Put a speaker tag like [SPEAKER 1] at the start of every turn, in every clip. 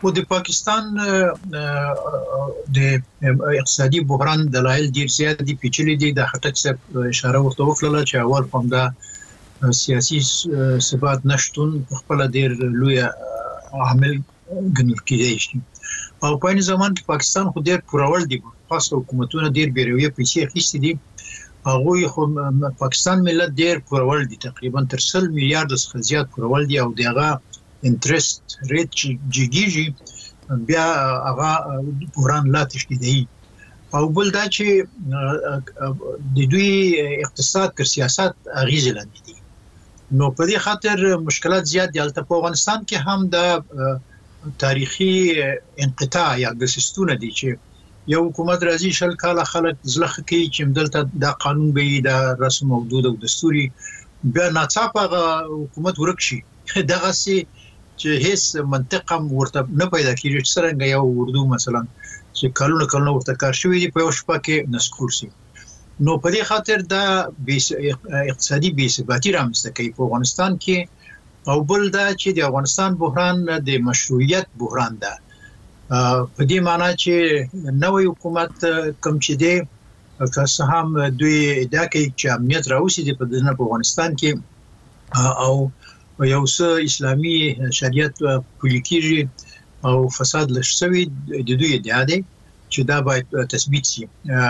[SPEAKER 1] و د پاکستان د اقتصادي بحران دلایل ډیر زیات دي پیچلي دي د خټک څخه اشاره ورته وکړه چې اول کوم دا سیاسي ثبات نشټون خپل ډیر لوی عامل ګڼل کېږي او په این زمان کې پاکستان خو ډیر پرول دي خاص حکومتونه ډیر بیروي پیسې اخیستي دي هغه خو پاکستان ملت ډیر پرول دي تقریبا تر 100 میلیارډ څخه زیات پرول دي او دغه انټرست ریټ جیږي بیا هغه بحران لا تشدیدي او بل دا چې د دوی اقتصاد تر سیاست اغیزه لاندې دي نو په دې خاطر مشکلات زیات دي البته په افغانستان کې هم د تاریخي انقطاع یا د سیستونه دي چې یو حکومت راځي شل کاله خلک زلخ کوي چې مدلته د قانون به د رسم او دود او دستوري بیا ناڅاپه حکومت ورک شي دغه سي چې هیڅ منطق هم ورته نه پیدا کیږي چې څنګه یو اردو مثلا چې کلونه ورته کار شوی دی په یو شپه کې نسکور شي نو په دې خاطر دا اقتصادي بې ثباتي رامنځته کوي په افغانستان کې او بل دا چې د افغانستان بحران د مشروعیت بحران ده په دې معنی چې نوې حکومت کوم چې دی که هم دوی ادعا کوي چې امنیت راوستي په افغانستان کې او یو څه اسلامي شریعت پلي کېږي او فساد لږ شوی د دوی ادعا دی چې دا باید تثبیت شي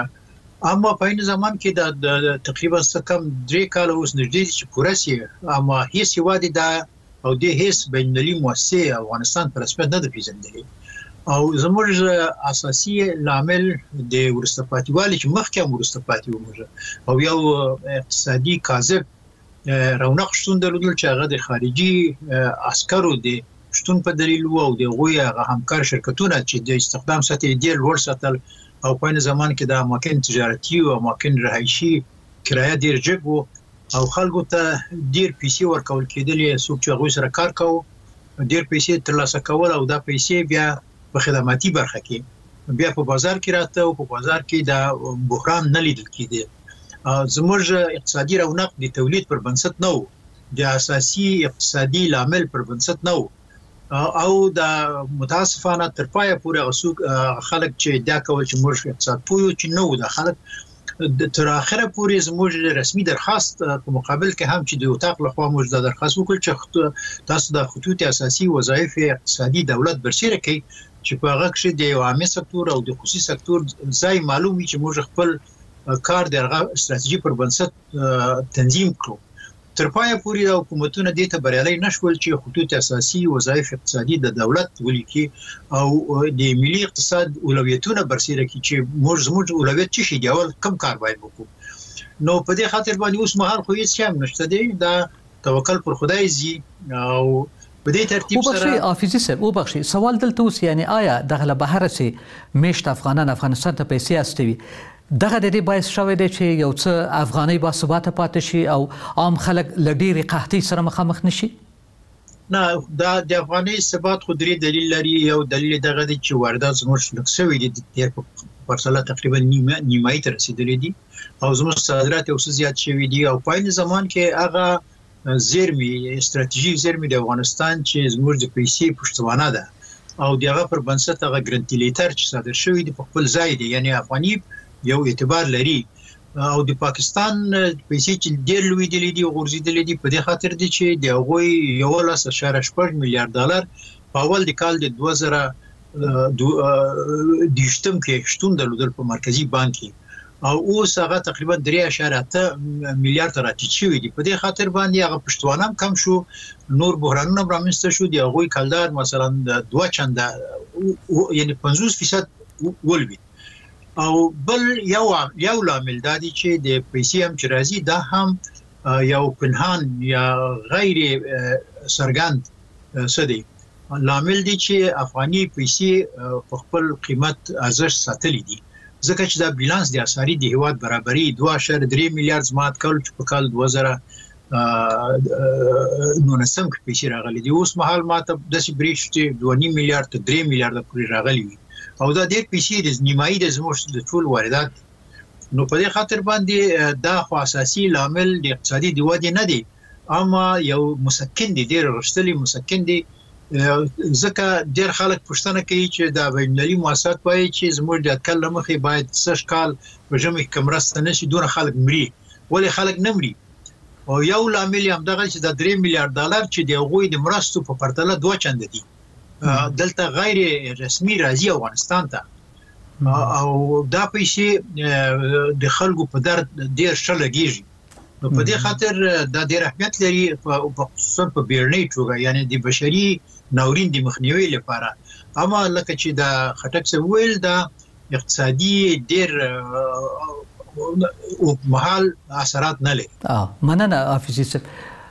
[SPEAKER 1] اما په این زمان کې د تقریبا څه کم 3 کال اوس نږدې چې پوره شي اما هیڅ یوادي دا او د هیڅ بینالمللي مؤسسه افغانستان پر رسمیت نه پیژندلې او زموږ اساسي لامل د ورسته پاتېوالي چې مخکې ورسته پاتې وموږ او یو اقتصادي کاذب رونق شتون درلودل چې هغه د خارجي عسکرو د شتون په دلیل او د غوی هغه همکار شرکتونه چې د استخدام سطح ډیر لوړ ساتل او په این زمان کې د اماکن تجارتي او اماکن رهایشي کرایه ډیر جګ او خلکو ته ډیر پیسې ورکول کېدلې څوک چې غوی سره کار کوي ډیر پیسې ترلاسه کول او دا پیسې بیا په خدماتي برخه کې بیا په بازار کې راته او په بازار کې د بحران نه لیدل کېده زموږ اقتصادي رونق د تولید پر بنسټ نه و د اساسي اقتصادي لامل پر بنسټ نه و او د متاسفانه تر پایه پورې غسوک خلک چې دا کول چې موږ اقتصاد پویو چې نو د خلک تر اخره پورې زموږ رسمي درخواست په مقابل کې هم چې د وټاق لخوا موږ د درخواست وکړ چې تاسو د خطوط اساسي وظایف اقتصادي دولت برسیره کړئ چې په هغه کې د عامه سکتور او د خصوصي سکتور ځای معلومي چې موږ خپل کار درغه استراتیژي پر بنسټ تنظیم کړو تر پایه پورې د حکومتونو د ته بریالي نشول چې خطوط اساسي وظایف اقتصادي د دولت ولیکي او د ملي اقتصاد اولویتونه برسیره کی چې زموږ اولویت څه شي دی اول کم کار باید وکړو نو په دې خاطر باندې اوس مهال خو هیڅ هم نشته دی دا توکل پر خدای زی او په دې ترتیب سره
[SPEAKER 2] حافظي صاحب وبخښي سوال دلته اوس یعنی آیا دغه بهر سي مشت افغانان افغانستان ته پیسې استوي دغه د دې باعث شوی دی چې یو څه افغاني با ثبات پاتې شي او عام خلک لډيري قحطي سره مخامخ نشي
[SPEAKER 1] نه دا د افغاني ثبات خو درې دلیل لري یو دلیل دغه دی چې واردات زموږ لکسوي دي د پرسله تقریبا نیمایي تر رسیدلې دي او زموږ صادرات یو څه زیات شوي دي او په این زمان کې هغه زیرمي استراتیژیک زیرمي د افغانستان چې زموږ د پیسې پښتوانه ده او دغه پر بنسټ هغه ګرانټیلیټر چې صادر شوی دی په خپل ځای دی یعنی افغاني یو اعتبار لري او د پاکستان پیسې چې ډېر لوی دي غورځېدلې دي په دې خاطر دي چې د هغوی 11.8 میلیارډ ډالر په اول د کال د 2020 کې شتون درلودل په مرکزی بانک کې او اوس هغه تقریبا 3.8 میلیارډ ته راټیټ شوی دی په دې خاطر باندې هغه پښتوانه کم شو نور بحرانونه رامنځته شو دی هغوی کلدار مثلا د 2 چنده یعنی 50% ولوي او بل یو لامل دا دی چې د پیسې هم چې راځي دا هم یو پنهان یا غیر سرګند څه دی لامل دی چې افغاني پیسې په خپل قیمت ارزښت ساتلي دي ځکه چې دا بیلانس د اساري د هیواد برابرۍ 2.3 میلیارډ زمات کول چې په کال 2019 کې پیسې راغلي دي اوس مهال ماته د سی بریښ چې 2.5 میلیارډ ته 3 میلیارډ پورې راغلي وي او دا ډېر پیسې د نیمایي د زموږ د ټول واردات نو په دې خاطر باندې دا خو اساسي لامل د اقتصادي د ودې نه دی اما یو مسکن دی ډېر رښتلي مسکن دی ځکه ډېر خلک پوښتنه کوي چې دا بینالمللي مؤسسات وایي چې زموږ د اټکل له مخې باید 6 کال په ژمي کې مرسته نشي دونه خلک مري ولې خلک نه مري او یو لامل هم دغه چې د $3 میلیارډ چې د هغوی د مرستو په پرتله 2 چنده دي دلته غیر رسمي راځي افغانستان ته او دا پیسې د خلکو په درد ډېر ښه لګیږي په دې خاطر دا ډېر اهمیت لري په خصوصا په بیړنۍ توګه یعنی د بشري ناورین د مخنیوي لپاره اما لکه چې دا خټک څه ویل دا اقتصادي ډېر او محل اثرات نه لري
[SPEAKER 2] مننه حافظي صاحب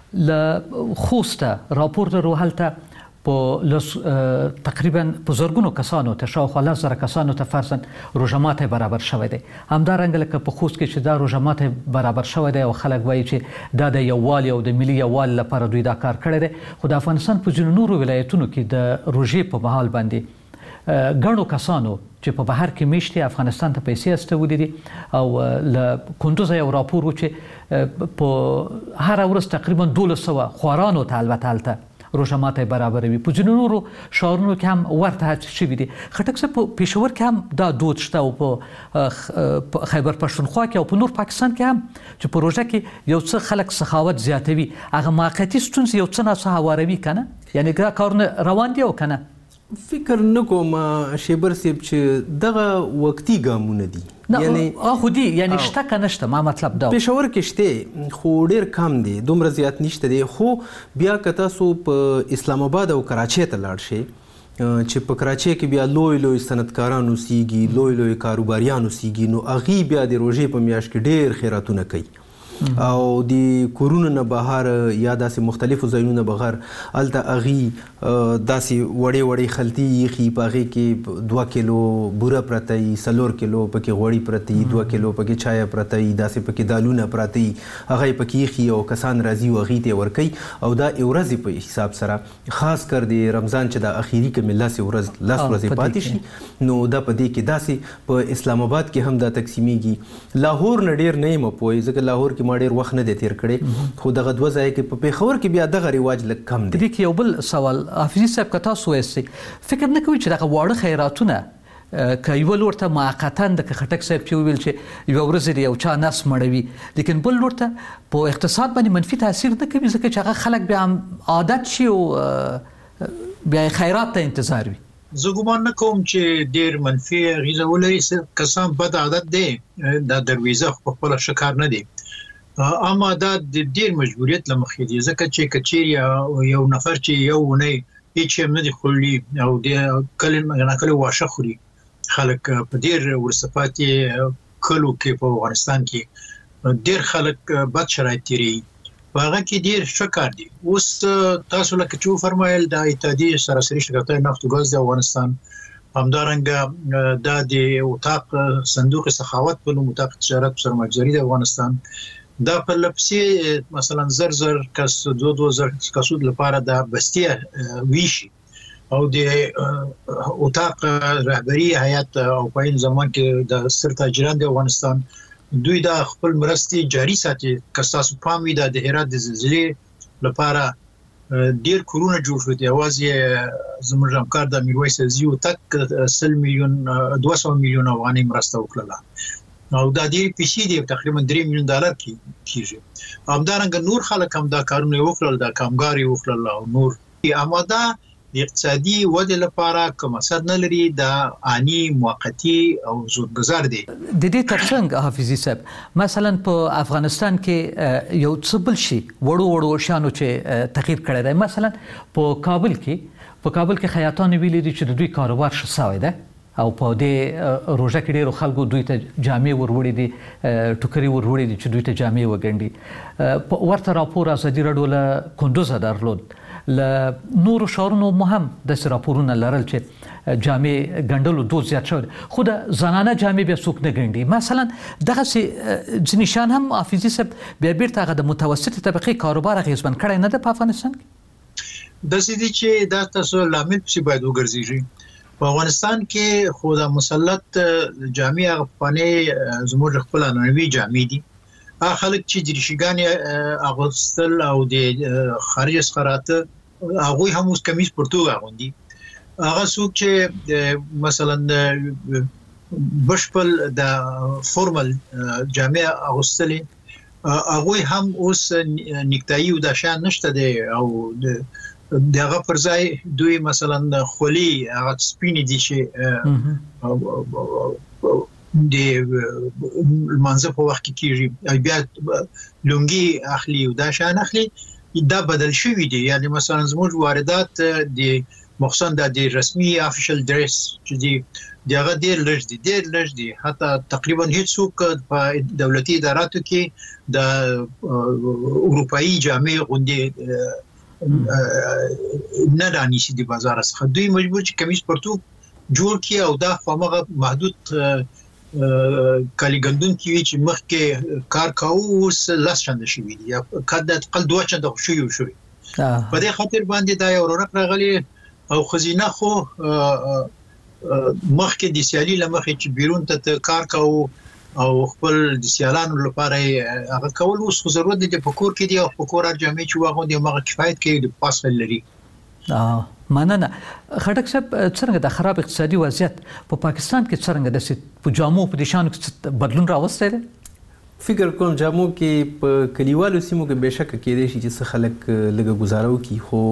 [SPEAKER 2] ل خوسته راپور درو هلته په تقریبا په زرګونو کسانو ته شاوخوا 10,000 کسانو ته فرضاً روژه برابر شوی دی همدارنګه لکه په خوست کې چې دا روژه برابر شوی دی او خلک وایي چې دا د یووالي او د ملي یووالي لپاره دوی دا کار کړی دی خو د افغانستان په ځینو نورو ولایتونو کې د روژې په مهال باندې ګڼو کسانو چې په بهر کې میشتي افغانستان ته پیسې استولې دي او له کندوز یو راپور و چې په هر ورځ تقریبا 1200 خوارانو ته البته هلته روژه ماته برابر وي په ځینو نورو ښارونو کې هم ورته شوي دي خټک صاحب په پېښور کې هم دا دود شته او په خیبر پښتونخوا کې او په نور پاکستان کې هم چې په روژه کې یو څه خلک سخاوت زیاتوي هغه موقتي ستونزې یو څه ناڅه هواروي کنه یعنی دا کارونه روان دي او کنه
[SPEAKER 3] فکر نکوم شیبر صاحب چې دغه وقتی ګامونه دي
[SPEAKER 2] یعنی خودي یعنی شته کنه شته ما مطلب دا
[SPEAKER 3] پېښور کې شته خو ډیر کم دي دومره زیات نشته دي خو بیا که تاسو په اسلام آباد او کراچۍ ته لاړ شئ چې په کراچۍ کې بیا لوی صنعتکاران اوسیږي لوی کاروباریان اوسیږي نو هغوی بیا د روژې په میاشت کې ډیر خیراتونه کوي او د کورونو نه بهر یا داسې مختلفو ځایونو نه بغیر هلته هغوی داسې وړې خلطي ایښي په هغې کې 2 کیلو بوره پرته وي 4 کیلو پکې غوړي پرته وي 2 کیلو پکې چایه پرته وي داسې پکې دالونه پراته وي هغه یې پکې ایښي او کسان راځي او هغوی ته یې ورکوي او دا ورځې په حساب سره خاص کر د رمضان چې دا اخیري کې لسې ورځې پاتې شي نو دا په دې کې داسې په اسلام آباد کې هم دا تقسیمیږي لاهور نه ډېر نه یم پوهی ځکه لاهور کې ما ډېر وخت نه دی تیر کړی خو دغه 2 ځای کې په پېښور کې بیا دغه رواج لږ کم دی
[SPEAKER 2] دې کې یو بل سوال حافظي صاحب که تاسو وایئ فکر نه کوئ چې دغه واړه خیراتونه که یو لور ته موقتا د خټک صاحب چې ویل چې یو ورځ یو چا نس مړوي لیکن بل لور ته په اقتصاد باندې منفي تاثیر نه کوي ځکه چې هغه خلک بیا عادت شي او بیا خیرات ته انتظار وي
[SPEAKER 1] زه ګومان نه کوم چې ډېر منفي اغېزه ولري کسان بد عادت دی دا درویزه په خپله ښه کار نه دی اما دا د ډېر مجبوریت له مخې دي ځکه چې که چیرې یو نفر چې یو اونۍ هېڅ شی هم نه دي خوړلي او د کله ناکله واښه خوري خلک په ډېر وروسته پاتې کلو کې په افغانستان کې ډېر خلک بد شرایط تېروي په هغه کې ډېر ښه کار دی اوس تاسو لکه چې وفرمایل د اتحادیې سراسري شرکتهای نفت و ګاز د افغانستان همدارنګه دا د اتاق صندوق سخاوت په نوم اتاق تجارت و سرمایه‌ګذاري د افغانستان دا په لپسې مثلا زر کس 2,000 کسو لپاره د بستیه ویشي او د اتاق رهبری هیئت او په این زمان کې د سر تاجران د افغانستان دوی د خپل مرستې جاری ساتي که تاسو پام وي د هرات د زلزلې لپاره ډیر کورونه جوړ شو دي اوازې زموږ همکار د میرویس عزیزي تک 200 میلیون افغانۍ مرسته وکړه او دا ډېر پیسې دي تقریبا $3 میلیون کیږي همدارنګه نور خلک هم دا کارونه وکړل دا کارګار یې وکړل او نور اما دا د اقتصادي ودې لپاره کوم اثر نه لري دا اني موقتی او زودګذر دي
[SPEAKER 2] د دې ترڅنګ حافظي صاحب مثلا په افغانستان کې یو څه بل شي وړو شانو چې تغییر کړی دی مثلا په کابل کې خیاطان ویلي دي چې د دوی کاروبار ښه شوی دی او په دې روژه کې ډېرو خلکو دوی ته جامې وروړي دي ټوکرې وروړي دي چې دوی ته جامې وګنډي ورته راپور ازادي راډیو له کندوزه درلود له نورو ښارونو مو هم داسې راپورونه لرل چې جامې ګنډلو دود زیات شوی خو د زنانه جامې بیا څوک نه ګنډي مثلا دغسې ځینې شیان هم حافظي صاحب بیا بیرته هغه د متوسطې طبقې کاروبار اغېزمن کړی نه ده په افغانستان کې
[SPEAKER 1] داسې دي چې دا تاسو لامل پسې باید وګرځېږي په افغانستان کې خو د مسلط جامې هغه پخوانۍ زموږ خپل عنعنوي جامې دي هغه خلک چې دریشګانې اغوستل او د خارج څخه راته هغه هم اوس کمیس پرتوګ اغوندي هغه څوک چې مثلا بشپل د فورمال جامع اغوستلې هغه هم اوس نیکټای او د شان نشته دی او دغه پر ځای دوی مثلا خولي هغه سپینې دي چې د منځ په وخت کې کیږي بیا لونګي اخلي او دا شان اخلي دا بدل شوی دی یعنی مثلا زموږ واردات د مخصوصا د رسمي افیشل ډریس چې دغه ډیر لږ دي حتی تقریبا هیڅ څوک په دولتي اداراتو کې د اروپאי جامع غوندي نه رانیسي د بازار څخه دوی مجبور چې کمیس پرتوګ جوړ کړي او دا خامغه محدود کالیګندون کې چې مخکې کار کاوه اوس لاس چنده شوی دی یا کله تقل دوه چنده شوی په دې خاطر باندې دا یو رونق راغلی او خزینه خو مخکې د سیالي لمخې چې بیرون ته کار کاوه او خپل د سیالانو لپاره هغه کول اوس خو ضرورت دی په کور کې دی او په کور جامع چې واغون دی هغه کفایت کوي د پاسل لري
[SPEAKER 2] مننه خټک صاحب څنګه د خراب اقتصادي وضعیت په پاکستان کې څنګه د جامو په دشانو کې بدلون راوستی دی
[SPEAKER 3] فکر کوم جامو کې په کلیوالو سیمو کې بهشکه کېدای شي چې خلک لږه گزارو کی خو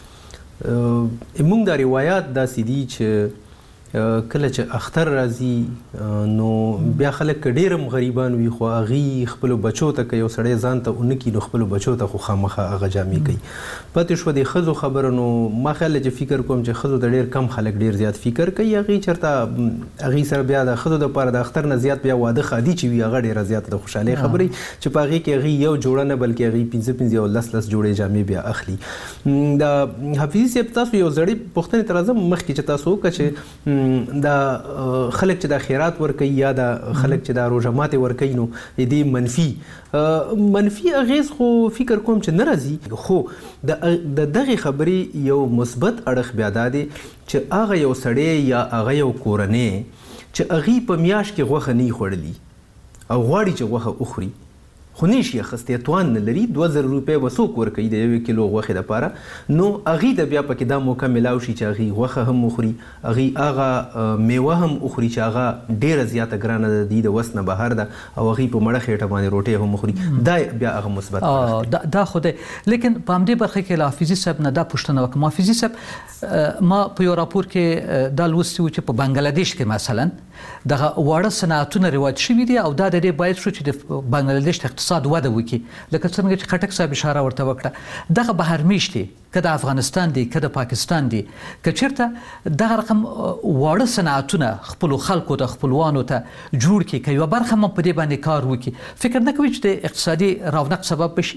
[SPEAKER 3] موږ د روایت داسې دي چې کله چې اختر راځي نو بیا خلک ډېرم غریبان وي خو هغه خپل بچو ته کوي سړی ځان ته اونکي نو خپل بچو ته خو خامخه هغه جامې کوي پاتې شو د خزو خبره نو ما خیال چې فکر کوم چې خزو د ډېر کم خلک ډېر زیات فکر کوي هغه چرته هغه سره بیا د خزو د پاره د اختر نه زیات بیا واده خادي چې وي هغه ډېر زیات د خوشاله خبري چې پاغي کې هغه یو جوړه نه بلکې هغه 15 او لس جوړې جامې بیا اخلي د حفیظ صاحب تاسو یو زړی پښتني ترازم مخکې چې تاسو وکړه دا خلک چې د خیرات ورکوي یا د خلک چې د روژه ماتې ورکوي نو دې منفي اغیز خو فکر کوم چې نه راځي خو د دغه خبرې یو مثبت اړخ بیا دا دی چې هغه یو سړی یا هغه یو کورنۍ چې هغه په میاشت کې غوښه نه خوړلی او غواړي چې غوښه وخوري خو نشي اخیستی توان نه لري 2000 روپۍ وسوک ورکوي د 1 کیلو غوښې لپاره نو هغه د بیا پکې دا موقع ملاو شي چې هغه غوښه هم وخوري هغه میوه هم وخوري چې هغه ډیره زیاته ګرانه ده د وس نه بهر ده او هغه په مړه خېټه باندې روټي هم وخوري دا بیا هغه مثبت
[SPEAKER 2] دا خو ده لیکن په همدې برخه کې حافظي صاحب نه دا پوښتنه وکړه حافظي صاحب ما په یو راپور کې دا لوستي و چې په بنگلاديش کې مثلا دغه واړه صنعتونه رواج شوي دي او دا د دې باید شو چې د بنگلاديش اقتصاد وده وکړي لکه څنګه چې خټک صاحب اشاره ورته وکړه دغه بهر میشتي کله افغانستان دی کله پاکستان دی کچرته دغه رقم واړه صنعتونه خپل خلکو ته خپلوانو ته جوړ کړي کوي برخه هم په دې باندې کار وکړي فکر نه کوي چې د اقتصادي رونق سبب بشي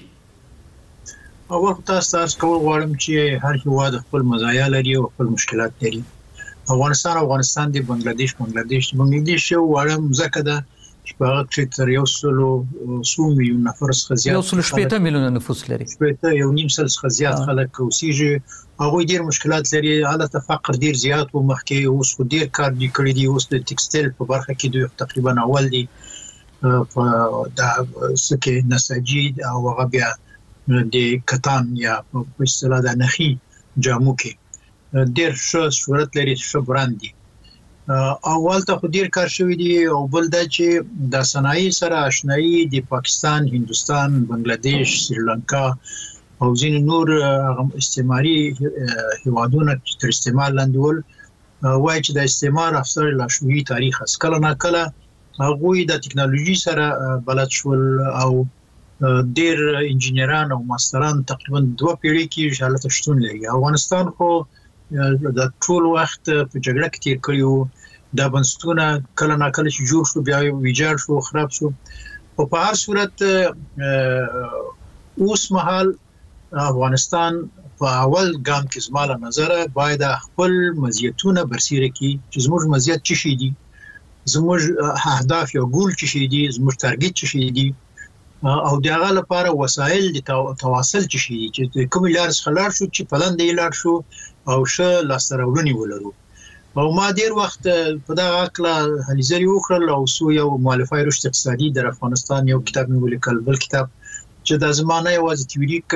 [SPEAKER 1] اول تاسو کول غواړم چې هر هیواد خپل مزایا لري او خپل مشکلات لري افغانستان دی بنگلاديش یو وړم ځکه ده چې په هغه کې تر 100 میلیون نفر څخه زیات
[SPEAKER 2] 1.8 میلیون نفوس لري
[SPEAKER 1] 1.5 څخه زیات خلک اوسېږي هغه ډیر مشکلات لري حالت فقر ډیر زیات و مخکې اوس ډیر کار دی کړی دی اوس د ټیکسټایل په برخه کې دوی تقریبا اول دی په دا سکه نساجي او هغه بیا د کتان یا په اصطلاح د نخي جامو کې ډیر ښه صورت لري ښه برند دی اول ته خو ډیر کار شوی دی او بل دا چې د صنایع سره آشنایی د پاکستان هندستان بنگلاديش سریلانکا او ځینې نور استعماري هیوادونه تر استعمار لاندې ول وایي چې د استعمار افسر لا شوی تاریخ اس کله نه کله هغه د ټکنالوژي سره بلد شول او ډیر انجینران او ماستران تقریبا 2 پیړۍ کې حالت شتون لري افغانستان خو د ټول وخت په جګړه کې تیر کړیو د بنسټونه کله نه کله چې جوړ شو بیا ویجاړ شو خراب شو او په هر صورت اوس مهال افغانستان په اول ګام کې زموږ نظر باید خپل مزیتونه برسیره کړي چې زموږ مزیت څه شي دي زموږ اهداف یا ګول څه شي دي زموږ ټارګټ څه شي دي او دغه لپاره وسایل د تواصل چې کوم لار څخه شو چې پلان دی لار شو او شه لاستراولنی ولرو او ما ډیر وخت په دا عقله هلیزری وکړل او سو یو مؤلفه رشد اقتصادي در افغانستان یو کتاب مې ولیکل بل کتاب چې د زمانه یوازې تیوریک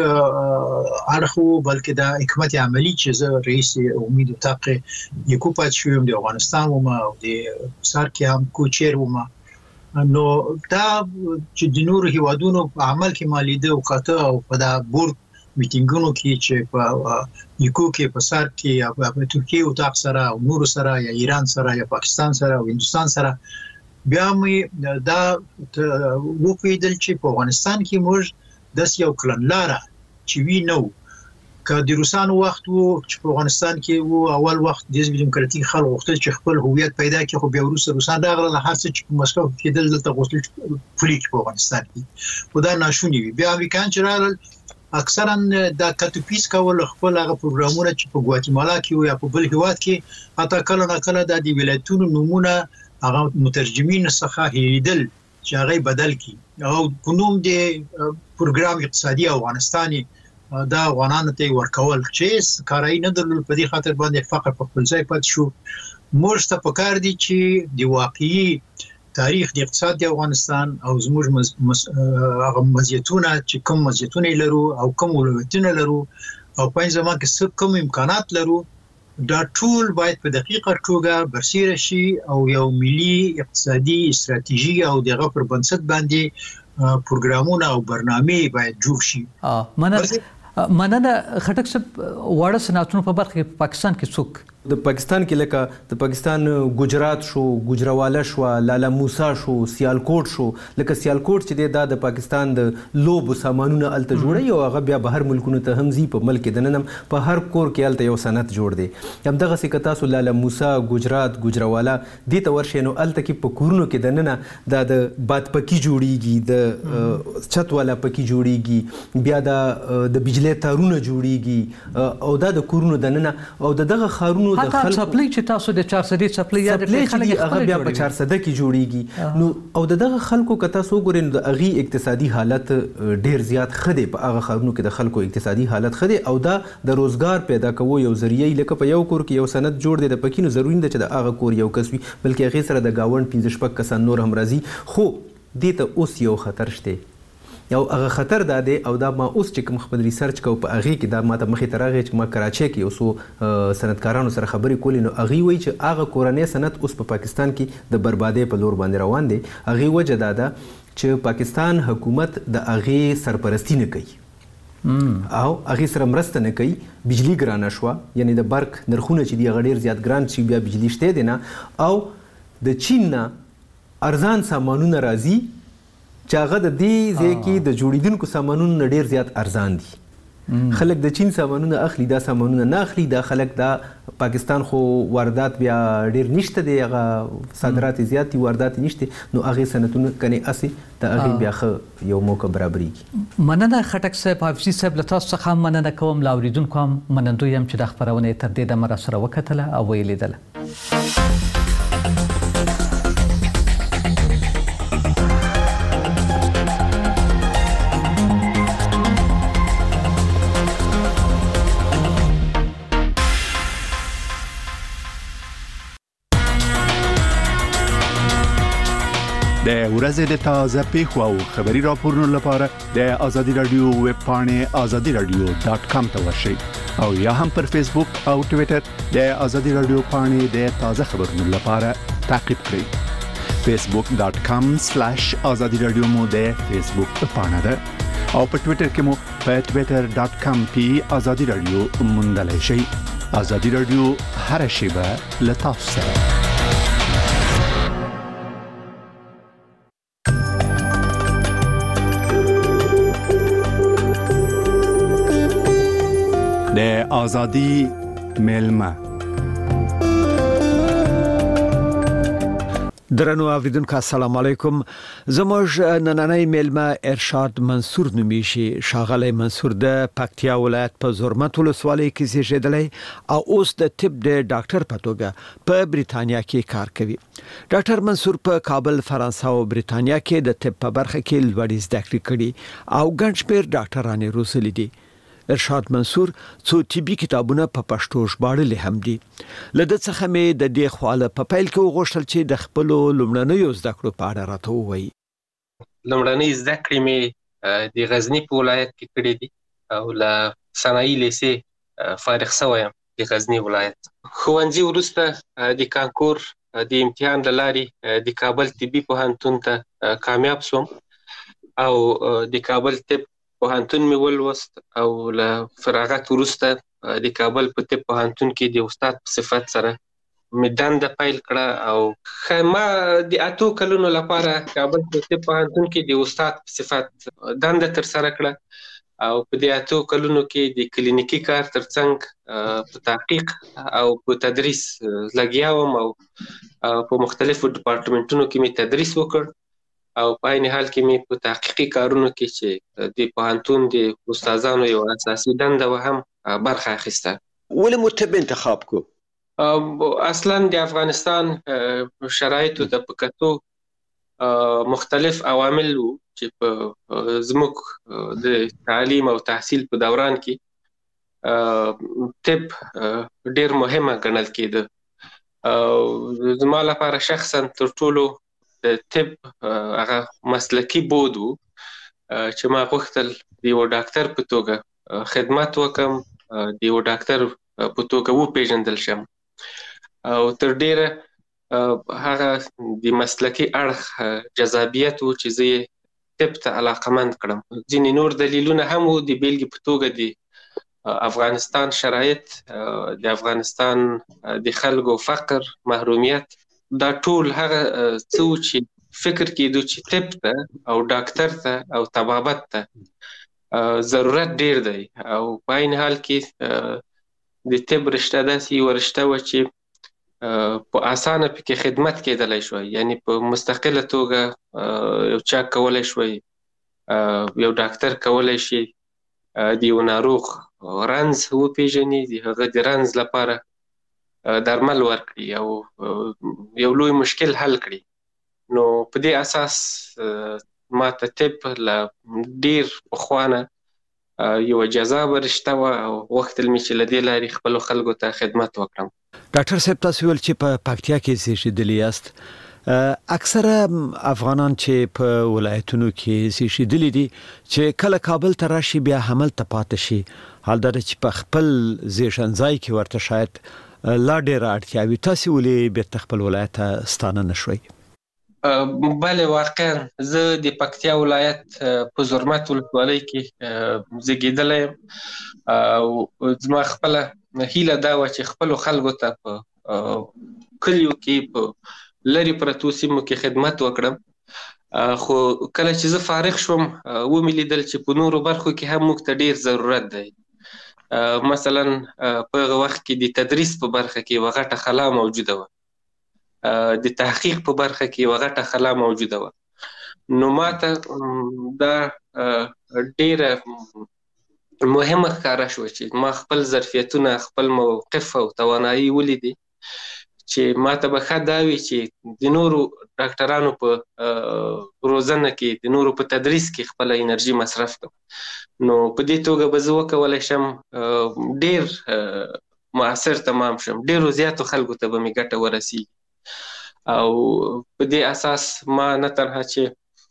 [SPEAKER 1] اړخ وو بلکې د حکمت عملی چې زه رئیس امید طاقه یکو پات شوم د افغانستان ومه او د سار کې هم کوچیر ومه نو دا چې د نور هیوادونو په عمل کې مالیده او قاطع او په دا بورډ میټینګونو کې چې په یکو کې په سار کې یا په ترکیه او تاق سره او نور سره یا ایران سره یا پاکستان سره او هندستان سره بیا مې دا وپیدل چې په افغانستان کې موږ د یو کلنلاره چې وی نو که د روسانو وخت وو چې په افغانستان کې وو اول وخت د حزب دیموکراتیک خلک غوښتل چې خپل هویت پیدا کړي خو بیا وروسته روسان راغله هر څه چې په مسکو کې دلته غوښتل پولي کې په افغانستان کې خو دا ناشونی وي بیا امریکایان چې راغلل اکثرا د کاتوپیس کول خپل هغه پروګرامونه چې په ګواتیمالا کې یا په بل هیواد کې حتی کله نه کله د ولایتونو نمونه هغه مترجمین څخه هیریدل چې هغه بدل کی او کوم د پروګرام اقتصادي افغانستاني دا افغانانو ته ورکول چې کارای نه درلود په دې خاطر باندې فقط په خپل ځای پات شو موږ ته پکار دي چې د واقعي تاریخ د اقتصاد د افغانستان او زموږ هغه مزیتونه چې کوم مزیتونه لرو او کوم ولایتونه لرو او په ځما کې کوم امکانات لرو دا ټول باید په دقیقه توګه برسیره شي او یو ملي اقتصادي استراتیژي او دغه پر بنسټ باندې پروګرامونه او برنامه باید جوړ شي
[SPEAKER 2] مننه خټک صاحب واړه صنعتونو په برخه کې پاکستان کې څوک
[SPEAKER 3] د پاکستان کې لکه د پاکستان ګجرات شو ګجراواله شو لالا موسی شو سیالکوټ شو لکه سیالکوټ چې د پاکستان د لوب سامانونه الته جوړي او هغه بیا بهر ملکونو ته هم زی په ملک دننم په هر کور کې الته یو صنعت جوړ دی هم دغه سکتا سو لالا موسی ګجرات ګجراواله د تور شنو الته کې په کورونو کې دننه د باد پکی جوړیږي د چت والا پکی جوړیږي بیا د بجلی تارونه جوړیږي او د کورونو دننه او دغه خارونو
[SPEAKER 2] حتی چپلی چې تاسو د 400 چپلی یاد
[SPEAKER 3] کړئ هغه بیا په 400 کې جوړیږي نو او دغه خلکو کته سو ګورین د اغي اقتصادي حالت ډیر زیات خدي په هغه خارونو کې د خلکو اقتصادي حالت خدي او دا د روزګار پیدا کوو یو ذریعہ لکه په یو کور کې یو سند جوړ دی د پکینو ضروري نه چې د هغه کور یو کسوي بلکې هغه سره د گاوند 15 شپک کسان نور هم راځي خو دې ته اوس یو خطر شته یو هغه خطر ده او دا ما اوس چې کوم خپل ریسرچ کو په هغه کې دا ما ته مخې ترغه چې ما کراچۍ کې اوسو صنعتکارانو سره خبرې کولې نو هغه وی چې هغه کورنۍ صنعت اوس په پاکستان کې د بربادۍ په لور باندې روان دي هغه وجه ده چې پاکستان حکومت د هغه سرپرستی نه کوي او هغه سره مرسته نه کوي بجلی ګرانه شو یعنی د برق نرخونه چې دی غډیر زیات ګران چې بیا بجلی شته دي نه او د چین نه ارزان سامانونه راځي چې هغه د دې ځکه د جوړیدونکو سامانونو ډیر زیات ارزان دي خلک د چین سامانونه اخلي دا سامانونه نه اخلي دا خلک دا پاکستان خو واردات بیا ډیر نشته دی هغه صادرات زیات دي واردات نشته نو هغه صنعتونه کني اسي د هغه بیا یو موقع برابرېږي
[SPEAKER 2] مننه خټک صاحب حافظي صاحب له تاسو څخه مننه کوم لاوریدونکو هم منندوی هم چې د خبرونه تر دې د مر سره وکټله او ویلیدله
[SPEAKER 4] د ورځې د تازه پیښو او خبري راپورونو لپاره د ازادي رادیو ویب پاڼې azadiradio.com ته ورشئ او یا هم پر فیسبوک او ټوئیټر د ازادي رادیو پاڼې د تازه خبرونو لپاره تعقیب کړئ facebook.com/azadiradio مو د فیسبوک پاڼه ده او په ټوئیټر کې مو په twitter.com/azadiradio موندلای شئ ازادي رادیو هر شیبه له تاسو سره د آزادی میلمه
[SPEAKER 5] درنو اوریدونکو السلام علیکم زموږ نننۍ میلمه ارشاد منصور نومیږي ښاغلی منصور د پکتیا ولایت په زرمت ولسوالۍ کې زیږیدلی او اوس د طب د ډاکټر په توګه په بریتانیا کې کار کوي ډاکټر منصور په کابل فرانسه او بریتانیا کې د طب په برخه کې لوړې زده کړې کړې او ګڼ شمېر ډاکټرانې روزلي دي ارشاد منصور څو طبي کتابونه په پښتو ژباړلي هم دي لده څخه مې د دې خواله په پیل کې وغوښتل چې د خپل لومړنیو زده کړو په اړه راته ووایي
[SPEAKER 6] لومړنۍ زده کړې مې د غزنی په ولایت کې کړی دي او له صنایع لیسې فارغ شوی یم د غزنی ولایت. ښوونځي وروسته د کانکور د امتحان له لارې د کابل طبي پوهنتون ته کامیاب شوم او د کابل طب پوهنتون مې ولوست او له فراغت وروسته د کابل په طب پوهنتون کې د استاد په صفت سره مې دنده پیل کړه او ما د 8 کلونو لپاره کابل په طب پوهنتون کې د استاد په صفت دنده ترسره کړه او په دې 8 کلونو کې د کلینیکي کار ترڅنګ په تحقیق او په تدریس لګیا وم او په مختلفو ډپارټمنټونو کې مې تدریس وکړ او په عین حال کې مې په تحقیقي کارونو کې چې د پوهنتون د استادانو یو اساسي دنده و هم برخه اخیسته.
[SPEAKER 5] ولې مو طب انتخاب کو؟
[SPEAKER 6] اصلا د افغانستان شرایطو ته په کتو مختلف عوامل وو چې په زموږ د تعلیم او تحصیل په دوران کې طب ډېر مهمه ګڼل کېده. زما لپاره شخصا تر ټولو د طب هغه مسلکي بود و چې ما غوښتل د یو ډاکټر په توګه خدمت وکم، د یو ډاکټر په توګه وپېژندل شم او تر ډیره هغه د مسلکي اړخ جذابیت و چې زه طب ته علاقمند کړم. ځینې نور دلیلونه هم و، د بیلګې په توګه د افغانستان شرایط، د افغانستان د خلکو فقر، محرومیت، دا ټول هغه څه و چې فکر کېدو چې طب ته او ډاکټر ته او طبابت ته ضرورت ډیر دی او په عین حال کې د طب رشته داسې یوه رشته وه چې په اسانه پکې خدمت کېدلی شوی، یعنی په مستقله توګه یو چا کولی شوی، یو ډاکټر کولی شي د یو ناروغ رنځ وپېژني، د هغه د رنځ لپاره درمل ورکړي او یو لوی مشکل حل کړي. نو په دې اساس ما ته طب له ډیر پخوانه یو جذابه رشته وه او غوښتل مې چې له دې لارې خپلو خلکو ته خدمت وکړم.
[SPEAKER 5] ډاکټر صاحب، تاسو ویل چې په پکتیا کې زیږېدلي یاست. اکثره افغانان چې په ولایتونو کې زیږېدلي دي چې کله کابل ته راشي بیا هملته پاتې شي، حال دا چې په خپل زیږنځای کې ورته شاید لا ډېره اړتیا وي، تاسې ولې بیرته خپل ولایت ته ستانه نه شوئ؟
[SPEAKER 6] بله، واقعا زه د پکتیا ولایت په زرمت ولسوالۍ کې زیږېدلی یم او زما خپله هیله دا وه چې خپلو خلکو ته په کلیو کې په لرې پرتو سیمو کې خدمت وکړم. خو کله چې زه فارغ شوم ومې لیدل چې په نورو برخو کې هم موږ ته ډېر ضرورت دی. مثلا په هغه وخت کې د تدریس په برخه کې یوه غټه خلا موجوده وه، د تحقیق په برخه کې یوه غټه خلا موجوده وه. نو ما ته دا ډېره مهمه ښکاره شوه چې ما خپل ظرفیتونه، خپل موقف او توانایي ولیدې چې ما ته به ښه دا وي چې د نورو ډاکټرانو په روزنه کې، د نورو په تدریس کې خپله انرژي مصرف کړم. نو په دې توګه به زه وکولی شم ډېر مؤثر تمام شم، ډېرو زیاتو خلکو ته به مې ګټه ورسیږي. او په دې اساس ما نه تنها چې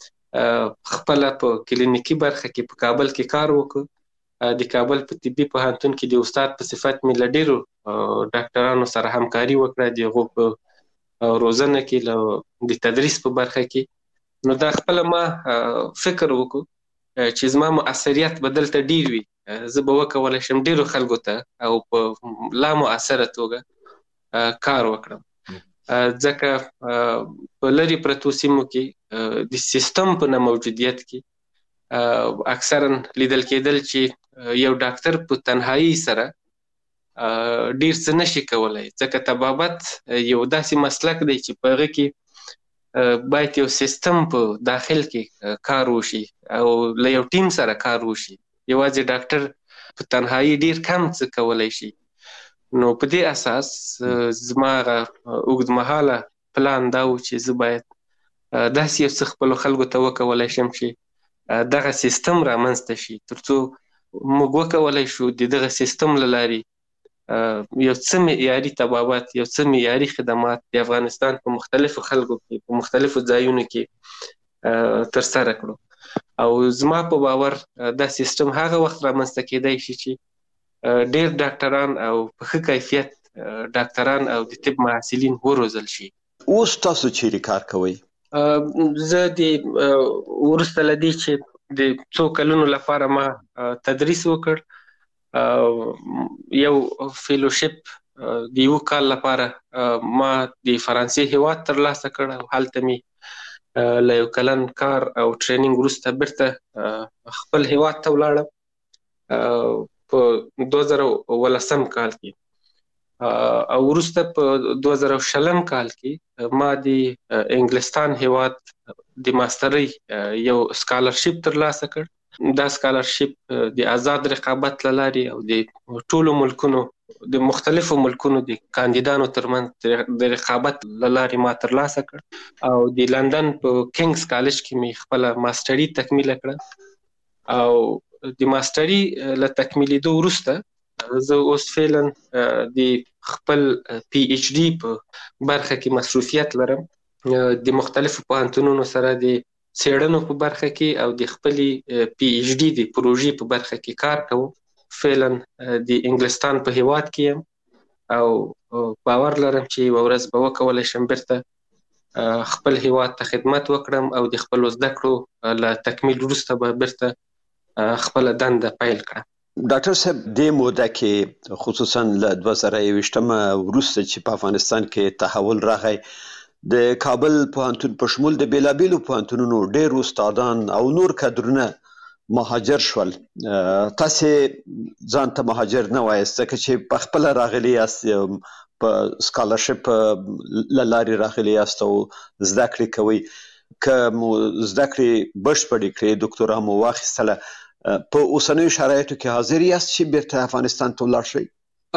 [SPEAKER 6] خپله په کلینیکي برخه کې په کابل کې کار وکړ، د کابل په طبي پوهنتون کې د استاد په صفت مې له ډېرو ډاکټرانو سره همکاري وکړه، د هغو په روزنه کې، د تدریس په برخه کې. نو دا خپله ما فکر وکړو چې زما مؤثریت به دلته ډېر وي، زه به وکولی شم ډېرو خلکو ته او په لا مؤثره توګه کار وکړم. ځکه په لرې پرتو سیمو کې د سیستم په نه موجودیت کې اکثرا لیدل کېدل چې یو ډاکټر په تنهایی سره ډیر څه نشي کولی، ځکه طبابت یو داسې مسلک دی چې په هغه کې باید یو سیستم په داخل کې کار وشي او له یو ټیم سره کار وشي. یوازې ډاکټر په تنهایی ډیر کم څه کولی شي. نو په دې اساس زما اوږدمهاله پلان دا و چې زه باید داسې یو څه خپلو خلکو ته وکولی شم چې دغه سیستم رامنځته شي، تر څو موږ وکولی شو د دغه سیستم له لارې یو څه معیاري طبابت، یو څه معیاري خدمات د افغانستان په مختلفو خلکو کې، په مختلفو ځایونو کې ترسره کړو. او زما په باور دا سیستم هغه وخت رامنځته کېدای شي چې ډېر ډاکټران او په ښه کیفیت ډاکټران او د طب محصلین وروزل شي.
[SPEAKER 5] اوس تاسو چیرې کار کوئ؟
[SPEAKER 6] زه د وروسته له دې چې د څو کلونو لپاره ما تدریس وکړ، یو فیلوشپ د یو کال لپاره ما د فرانسې هیواد ترلاسه کړ او هلته می له یو کلن کار او ټریننګ وروسته بیرته خپل هیواد ته ولاړم په 2018 کال کې. او وروسته په 2020 کال کې ما د انګلستان هیواد د ماسترۍ یو سکالرشپ ترلاسه کړ. دا سکالرشپ د آزاد رقابت له لارې او د ټولو ملکونو د مختلفو ملکونو د کاندیدانو ترمنځ د رقابت له لارې ما ترلاسه کړ او د لندن په کینګز کالج کې می خپل ماستري تکمیل کړه. او د ماستري له تکمیلېدو وروسته زه اوس فعلا د خپل پی ایچ ډي په برخه کې مصروفیت لرم، د مختلفو پوهنتونونو سره د څېړنو په برخه کې او د خپلې پی ایچ ډي د پروژې په برخه کې کار کوم. فعلا د انګلستان په هیواد کې یم او باور لرم چې یوه ورځ به وکولی شم بیرته خپل هیواد ته خدمت وکړم او د خپلو زده کړو له تکمیل وروسته به بیرته خپله دنده پیل کړم.
[SPEAKER 5] ډاکټر صاحب د موده کې خصوصا له 2021 وروسته چې په افغانستان کې تحول راغی، د کابل پوهنتون په شمول د بیلابیلو پوهنتونونو ډېر استادان او نور کادرونه مهاجر شول. تاسو ځان ته مهاجر نه وایست ځکه چې په خپل راغلی یاست، په سکالرشپ له لارې راغلی یاست او زده کړې کوئ. که مو زده کړې بشپړې کړې، ډاکټورا مو واخیستله، په اوسنیو شرایطو کې حاضر یاست چې بیرته افغانستان ته ولاړ شئ؟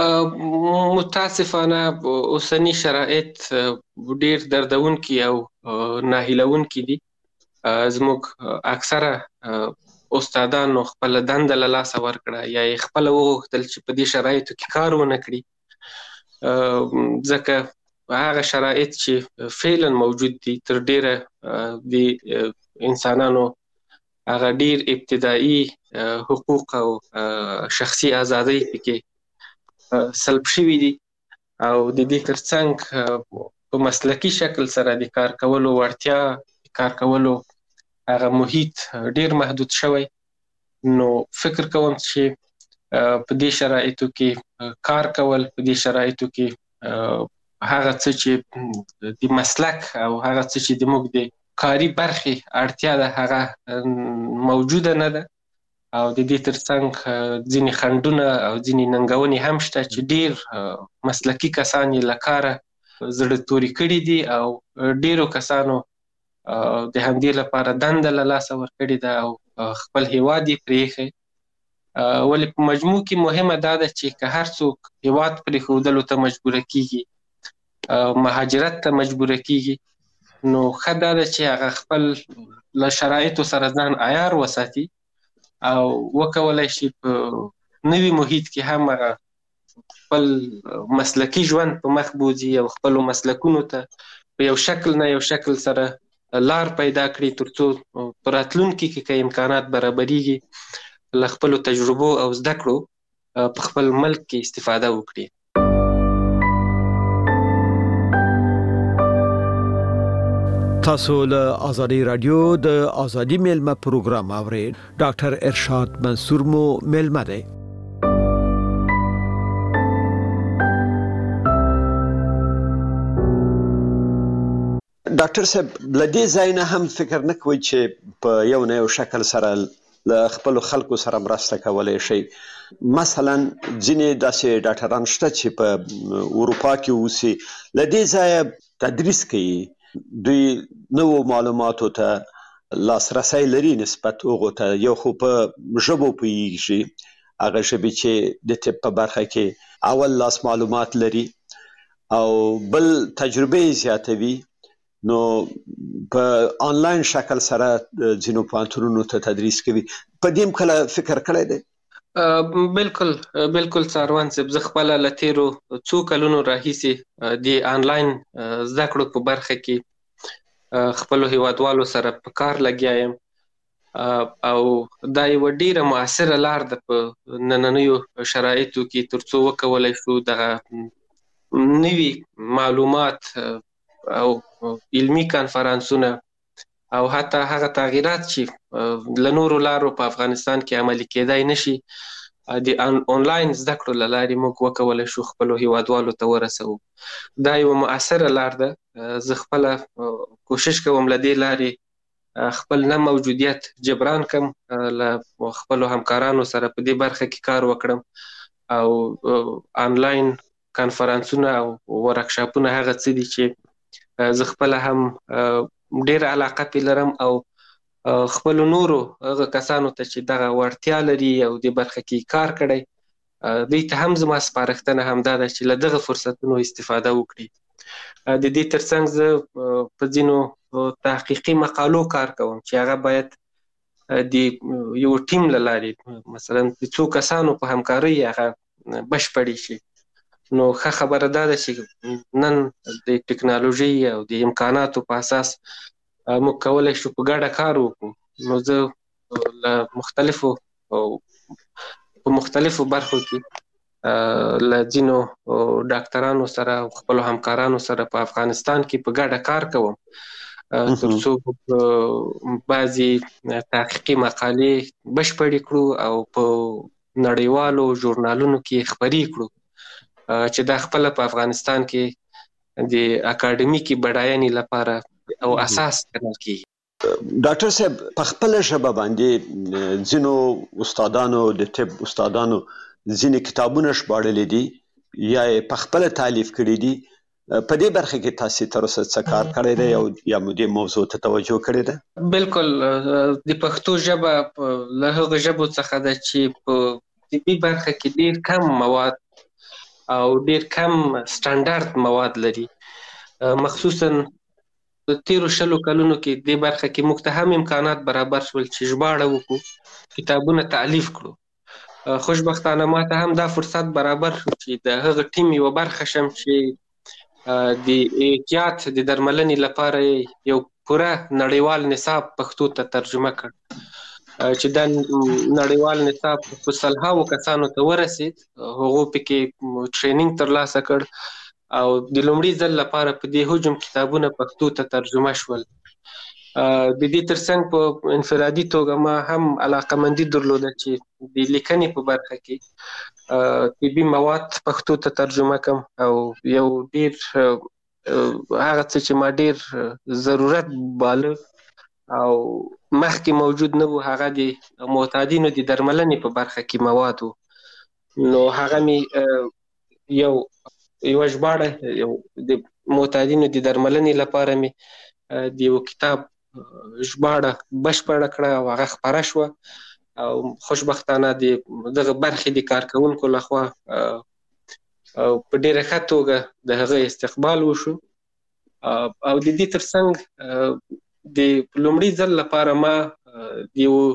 [SPEAKER 6] متاسفانه اوسنی شرایط ډیر دردونکي او ناهیلونکي دي. زموږ اکثره استادانو خپل دنده له لاسه ورکړه یا یې خپل وغوښتل چې په دې شرایطو کې کار ونه کړي، ځکه هغه شرایط چې فعلا موجود دي تر ډیره د انسانانو هغه ډیر ابتدایي حقوق او شخصي ازادۍ پکې سلب شوي دي او د دې ترڅنګ په مسلکي شکل سره د کار کولو وړتیا، کار کولو هغه محیط ډیر محدود شوی. نو فکر کوم چې په دې شرایطو کې کار کول، په دې شرایطو کې هغه څه چې د مسلک او هغه څه چې د موږ د کاری برخې اړتیا ده هغه موجوده نه ده او د دې ترڅنګ ځینې خنډونه او ځینې ننګونې هم شته چې ډیر مسلکي کسان یې له کاره زړه توري کړي دي او ډیرو کسانو د همدې لپاره دنده له لاسه ورکړې ده او خپل هیواد یې پرېښی. ولې په مجموع کې مهمه دا ده چې که هر څوک هیواد پرېښودلو ته مجبوره کیږي، مهاجرت ته مجبوره کیږي، نو ښه دا ده چې هغه خپل له شرایطو سره ځان عیار وساتي او وکولی شي په نوي محیط کې هم هغه خپل مسلکي ژوند په مخ بوځي او خپلو مسلکونو ته په یو شکل نه یو شکل سره لار پیدا کړي تر څو په راتلونکي کې که امکانات برابریږي له خپلو تجربو او زده کړو په خپل ملک کې استفاده وکړي.
[SPEAKER 5] تاسو له آزادی رادیو د آزادی میلمه پروګرام اورئ. ډاکټر ارشاد منصور مو میلمه دی. ډاکټر صاحب لدې ځای نه هم فکر نه کوئ چې په یو نه یو شکل سره له خپلو خلکو سره مرسته کولی شئ؟ مثلا ځینې داسې ډاکټران شته چې په اروپا کې اوسي، لدې ځایه تدریس کوي، دوی نوو معلوماتو ته لاسرسی لري نسبت هغو ته، یو خو په ژبو پوهیږي، هغه ژبې چې د طب په برخه کې اول لاس معلومات لري او بل تجربه زیاتوي، نو په آنلاین شکل سره ځینو پوهنتونونو ته تدریس کوي. په دې کله فکر کړی دی؟
[SPEAKER 6] بالکل څاروان صاحب، زه خپله له تیرو څو کلونو راهیسې د آنلاین زده کړو په برخه کې خپلو هیوادوالو سره په کار لګیا یم او دا یو ډیره مؤثره لار ده په نننیو شرایطو کې ترڅو وکولای شو دغه نوي معلومات او علمي کانفرنسونه او حتی هغه تغییرات چې له نورو لارو په افغانستان کې عملي کېدای نشي د آنلاین زده کړو له لارې موږ وکولای شو خپلو هیوادوالو ته ورسوو. دا یوه مؤثره لار ده. زه خپله کوشش کوم له دې لارې خپل نه موجودیت جبران کم، له خپلو همکارانو سره په دې برخه کې کار وکړم او آنلاین کانفرنسونه او ورکشاپونه هغه څه دي چې زه خپله هم ډېره علاقه پې لرم او خپلو نورو هغه کسانو ته چې دغه وړتیا لري او دې برخه کې کار کړی دوی ته هم زما سپارښتنه همدا ده چې له دغه فرصتونو استفاده وکړي. د دې ترڅنګ زه په ځینو تحقیقي مقالو کار کوم چې هغه باید د یو ټیم له لارې مثلا د څو کسانو په همکارۍ هغه بشپړې شي. نو ښه خبره دا ده چې نن د ټکنالوژي او د امکاناتو په اساس موږ کولی شو په ګډه کار وکړو. نو زه له مختلفو برخو کې له ځینو ډاکټرانو سره او خپلو همکارانو سره په افغانستان کې په ګډه کار کوم ترڅو بعضې تحقیقي مقالې بشپړې کړو او په نړیوالو ژورنالونو کې خپرې کړو چې دا خپله په افغانستان کې د اکاډمیکي بډاینې لپاره او اساس ګڼل کېږي.
[SPEAKER 7] ډاکټر صاحب په خپله ژبه باندې ځینو استادانو د طب استادانو ځینې کتابونه ژباړلي دي یا یې په خپله تالیف کړي دي. په دې برخه کې تاسو تر اوسه څه کار کړی دی یا مو دې موضوع ته توجه کړې ده؟
[SPEAKER 6] بالکل د پښتو ژبه له هغو ژبو څخه ده چې په طبي برخه کې ډېر کم مواد او ډېر کم سټنډرد مواد لري. مخصوصا د تیرو 20 کلونو کې دې برخه کې موږ ته هم امکانات برابر شول چې ژباړه وکړو، کتابونه تالیف کړو. خوشبختانه ما ته هم دا فرصت برابر شو چې د هغه ټیم یوه برخه شم چې د احتیاط د درملنې لپاره یو پوره نړیوال نصاب پښتو ته ترجمه کړ چې دا نړیوال نصاب په سلهاوو کسانو ته ورسید. هغو پکې ټرینینګ ترلاسه کړ او د لومړي ځل لپاره په دې حجم کتابونه پښتو ته ترجمه شول. د دې ترڅنګ په انفرادي توګه ما هم علاقمندي درلوده چې د لیکنې په برخه کې طبي مواد پښتو ته ترجمه کم او یو ډیر هغه څه چې ما ډیر ضرورت باله او مخکې موجود نه و هغه د معتادینو د درملنې په برخه کې مواد و. نو هغه می یو ژباړه د معتادینو د درملنې لپاره می د یو کتاب ژباړه بشپړه کړه او هغه خپره شوه او خوشبختانه دغه برخې د کارکوونکو لخوا په ډېره ښه توګه د هغه استقبال وشو. او د دې ترڅنګ د لومړي ځل لپاره ما د یو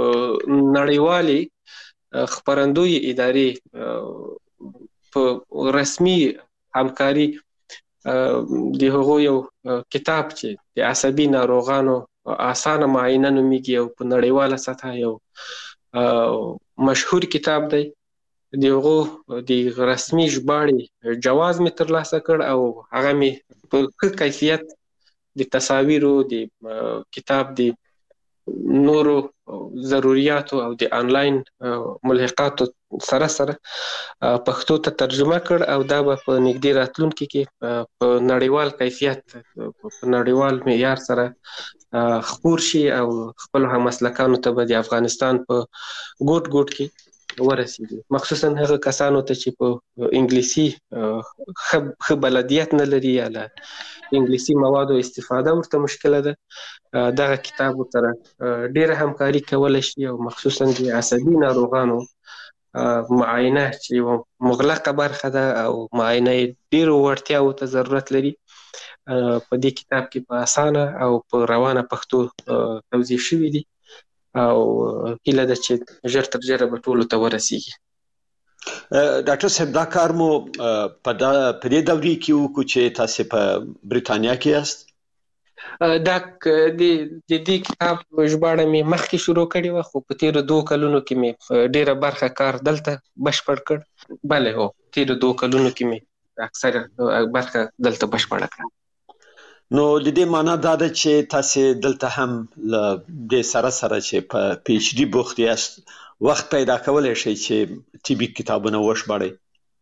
[SPEAKER 6] نړیوالې خپرندوی ادارې په رسمي همکاري د هغو یو کتاب چې د عصبي ناروغانو اسانه معاینه نومیږي او په نړیواله سطحه یو مشهور کتاب دی، د هغو د رسمي ژباړې جواز مې ترلاسه کړ او هغه مې په ښه کیفیت د تصاویرو د کتاب د نورو ضروریاتو او د آنلاین ملحقاتو سره پښتو ته ترجمه کړ او دا به په نږدې راتلونکي کې په نړیوال کیفیت په نړیوال معیار سره خپور شي او خپل همسلکانو ته به د افغانستان په ګوټ ګوټ کې ورسیږي، مخصوصا هغه کسانو ته چې په انګلیسي ښه بلدیت نه لري یا له انګلیسي موادو استفاده ورته مشکله ده. دغه کتاب سره ډېره همکاري کولی شي او مخصوصا د عصبي ناروغانو معاینه چې یوه مغلقه برخه ده او معاینه یې ډېرو وړتیاوو ته ضرورت لري په دې کتاب کې په اسانه او په روانه پښتو توضیح شوي دي او هیله ده چې ژر تر ژره به ټولو ته ورسیږي.
[SPEAKER 7] ډاکټر صاحب دا کار مو په دې دورې کې وکړو چې تاسو په بریتانیا کې یاست؟
[SPEAKER 6] دا د دې کتاب ژباړه مې مخکې شروع کړې وه، خو په تېرو 2 کلونو کې مې ډېره برخه کار دلته بشپړ کړ. بله هو، تېرو 2 کلونو کې مې اکثره برخه دلته بشپړه کړه.
[SPEAKER 7] نو د دې معنا دا ده چې تاسو دلته هم له دې سره چې په پی ایچ ډي بوخت یاست، وخت پیدا کولای شئ چې طبي کتابونه وژباړئ.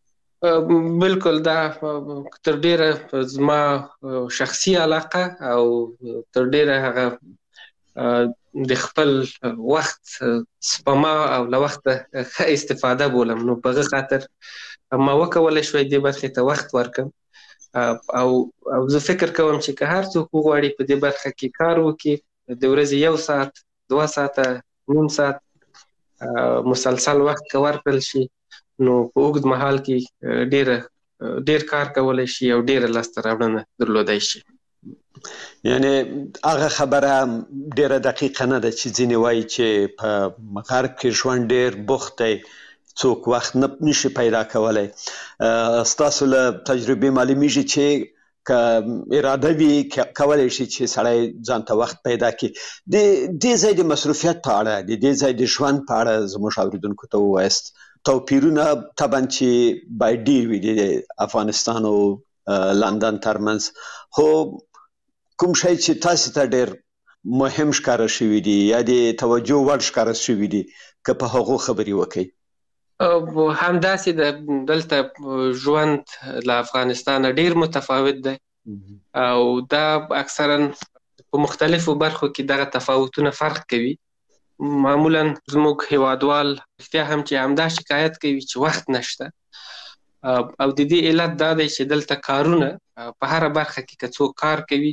[SPEAKER 6] بالکل، دا تر ډیره زما شخصي علاقه او تر ډیره هغه د خپل وخت سپما او له وخت ښه استفاده بولم. نو په هغه خاطر ما وکولای شوی دې برخې ته وخت ورکړم او زه فکر کوم چې که هر څوک وغواړي په دې برخه کې کار وکړي، د ورځې 1 ساعت 2 ساعته نیم ساعت مسلسل وخت که ورکړل شي، نو په اوږد مهال کې ډېر کار کولی شي او ډېره لاسته راوړنه درلودی شي.
[SPEAKER 7] یعنی هغه خبره ډېره دقیقه نه ده چې ځینې وایي چې په غرب کې ژوند ډېر بوخت دی، څوک وخت نشي پیدا کولی. ستاسو له تجربې معلومیږي چې که اراده وي کولی شي چې سړی ځان ته وخت پیدا کړي. د دې ځای د مصروفیت په اړه، د دې ځای د ژوند په اړه زموږ اورېدونکو ته ووایاست. توپیرونه طبعا چې باید ډېر وي د افغانستان او لندن ترمنځ، خو کوم شی چې تاسو ته ډېر مهم ښکاره شوي دي یا د توجه وړ ښکاره شوي دي، که په هغو خبرې وکړئ؟
[SPEAKER 6] همداسې دلته ژوند له افغانستان ډېر متفاوت دی او دا اکثرا په مختلفو برخو کې دغه تفاوتونه فرق کوي. معمولا زموږ هیوادوال رښتیا هم چې همدا شکایت کوي چې وخت نشته، او د دې علت دا دی چې دلته کارونه په هره برخه کې که څوک کار کوي،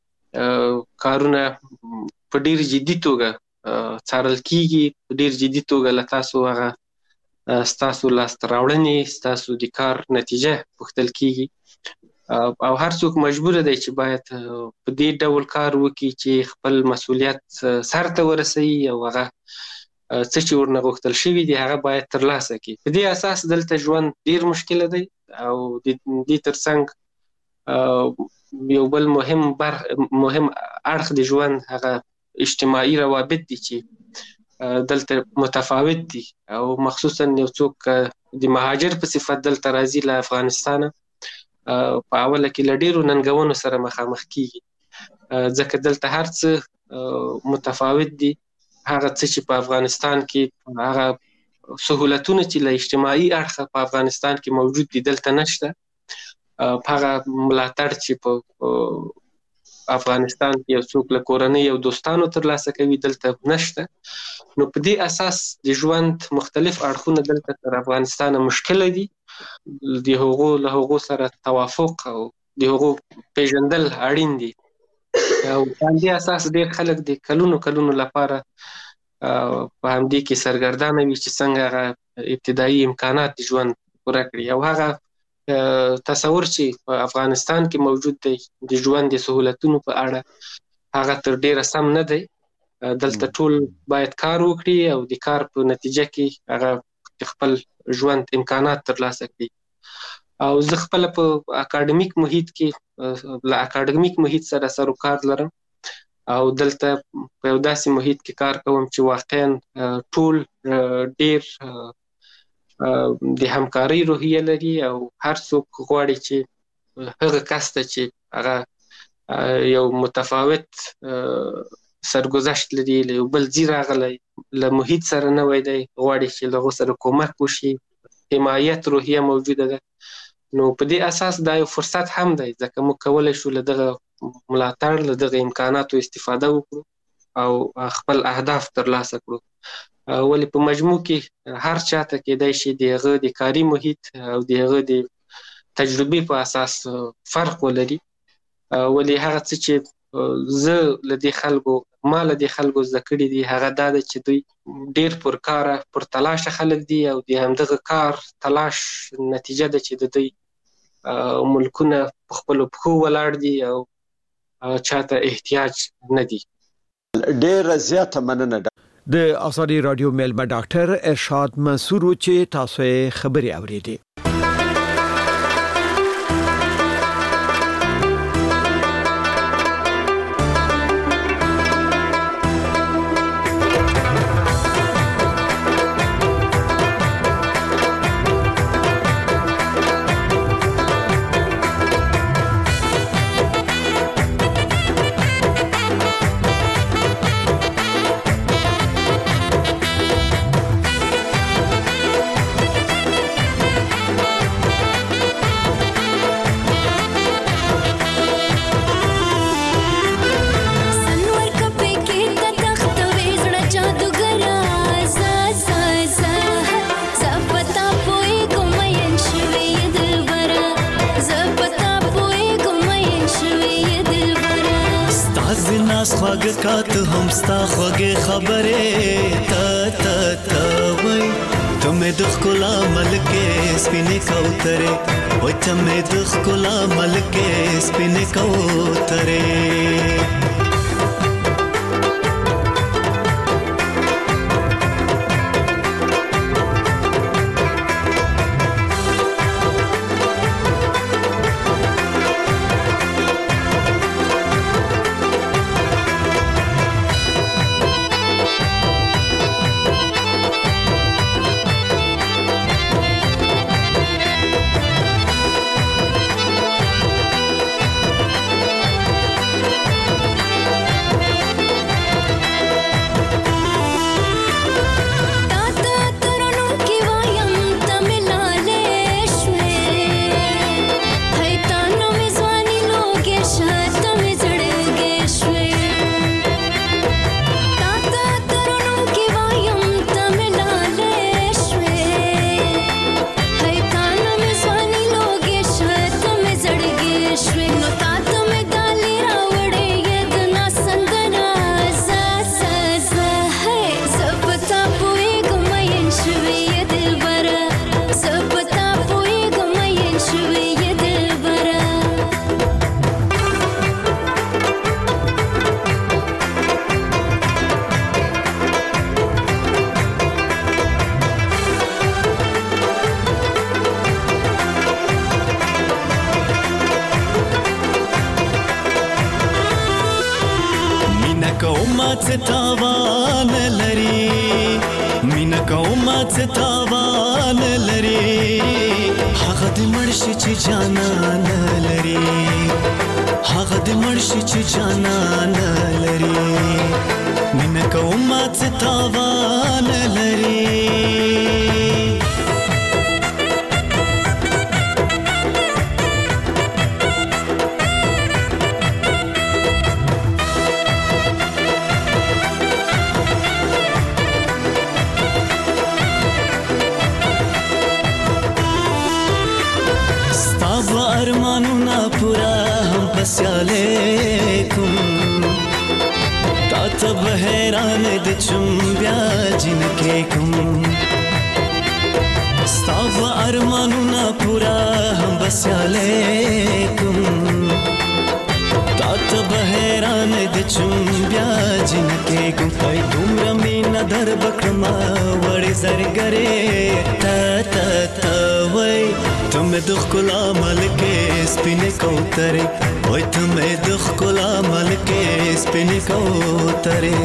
[SPEAKER 6] کارونه په ډېر جدي توګه څارل کیږي، په ډېر جدي توګه له تاسو هغه ستاسو لاسته راوړنې، ستاسو د کار نتیجه پوښتل کیږي او هر څوک مجبور دی چې باید په دې ډول کار وکړي چې خپل مسؤلیت سرته ورسوي او هغه څه چې ورنه غوښتل شوي دي هغه باید ترلاسه کړي. په دې اساس دلته ژوند ډېر مشکله دی او د دې ترڅنګ یو بل مهم اړخ د ژوند هغه اجتماعي روابط دي چې دلته متفاوت دي او مخصوصا یو څوک د مهاجر په صفت دلته راځي له افغانستانه، په اوله کې له ډېرو ننګونو سره مخامخ کیږي، ځکه دلته هر څه متفاوت دي. هغه څه چې په افغانستان کې هغه سهولتونه چې له اجتماعي اړخه په افغانستان کې موجود دي دلته نشته. هغه ملاتړ چې په افغانستان کې یو څوک له کورنۍ او دوستانو ترلاسه کوي دلته نشته. نو په دې اساس د ژوند مختلف اړخونه دلته تر افغانستان مشکله دي. د هغو سره توافق او د هغو پیژندل اړین دي او په همدې اساس ډېر خلک د کلونو لپاره په همدې کې سرګردانه وي چې څنګه هغه ابتدایي امکانات د ژوند پوره کړي. او هغه تصور چې په افغانستان کې موجود دی د ژوند د سهولتونو په اړه هغه تر ډیره سم نه دی. دلته ټول باید کار وکړي او د کار په نتیجه کې هغه خپل ژوند امکانات ترلاسه کړي. او زه خپل په اکاډمیک محیط کې له اکاډمیک محیط سره سروکار لرم او دلته په یو داسې محیط کې کار کوم چې واقعا ټول ډیر د همکارۍ روحیه لري او هر څوک غواړي چې هغه کس ته چې هغه یو متفاوت سرګذشت لري، له یو بل ځای راغلی، له محیط سره نوی دی، غواړي چې له هغو سره کومک وشي، حمایت روحیه موجوده ده. نو په دې اساس دا یو فرصت هم دی ځکه موږ کولی شو له دغه ملاتړ، له دغه امکاناتو استفاده وکړو او خپل اهداف ترلاسه کړو. ولې په مجموع کې هر چاته کېدای شي د هغه د کاري محیط او د هغه د تجربې په اساس فرق ولري. ولې هغه څه چې ما له دې خلکو زده کړي دي هغه دا ده چې دوی ډېر پرکاره پرتلاشه خلک دي او د همدغه کار تلاش نتیجه ده چې د دوی ملکونه په خپلو پښو ولاړ دي او چاته احتیاج نه دي.
[SPEAKER 7] ډېره زیاته مننه.
[SPEAKER 5] د آزادي رادیو میلمه ډاکټر ارشاد منصور چې تاسو خبري اوریدي.
[SPEAKER 8] ناز ناز خواږه کات هم ستا خوږې خبرې ته وای ته مې د ښکلا ملکې سپینې کوترې وای ته مې د ښکلا ملکې سپینې کوترې مینا کومات تاوان لري هغه د مرشي چې جانان لري هغه د مرشي چې جانان لري مینا کومات تاوان لري ارمانونا پورا هم پسیالیکم تا تب حیران د چم بیا جنکې کوم ستاب ارمانونا پورا هم پسیالیکم تا تب حیران د چم بیا جنکې کوم پای دومره مینا در بکړما وړي زرګره تا وای تمه د ښکلا ملکې سپینې کوترې وای تمه د ښکلا ملکې سپینې کوترې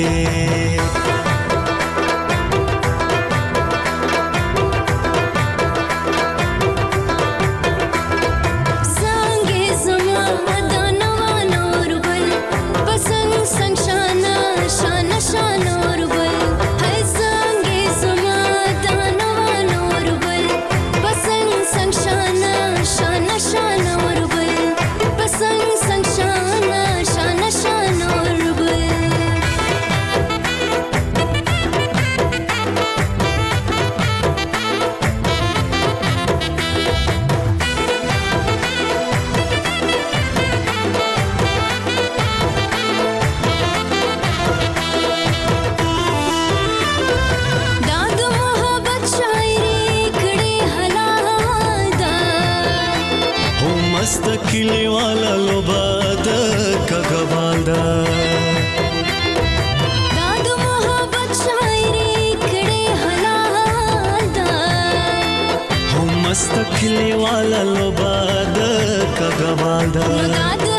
[SPEAKER 8] کلی والا لوبا د کګوال دا د محبت شاعری کړي حلال دا هم مست کلی والا لوبا د کګوال دا